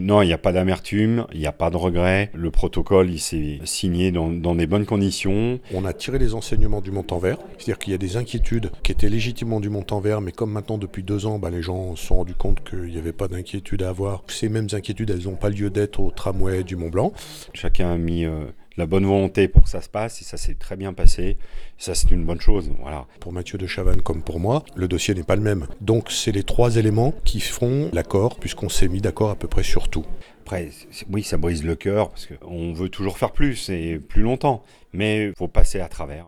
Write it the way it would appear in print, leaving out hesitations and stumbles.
Non, il n'y a pas d'amertume, il n'y a pas de regret. Le protocole, il s'est signé dans des bonnes conditions. On a tiré les enseignements du montant vert, c'est-à-dire qu'il y a des inquiétudes qui étaient légitimement du montant vert, mais comme maintenant depuis 2 ans, les gens se sont rendus compte qu'il n'y avait pas d'inquiétude à avoir. Ces mêmes inquiétudes, elles n'ont pas lieu d'être au tramway du Mont Blanc. Chacun a mis la bonne volonté pour que ça se passe et ça s'est très bien passé. Et ça, c'est une bonne chose. Voilà. Pour Mathieu de Chavannes comme pour moi, le dossier n'est pas le même. Donc c'est les 3 éléments qui font l'accord, puisqu'on s'est mis d'accord à peu près sur tout. Après, oui, ça brise le cœur parce qu'on veut toujours faire plus et plus longtemps. Mais il faut passer à travers.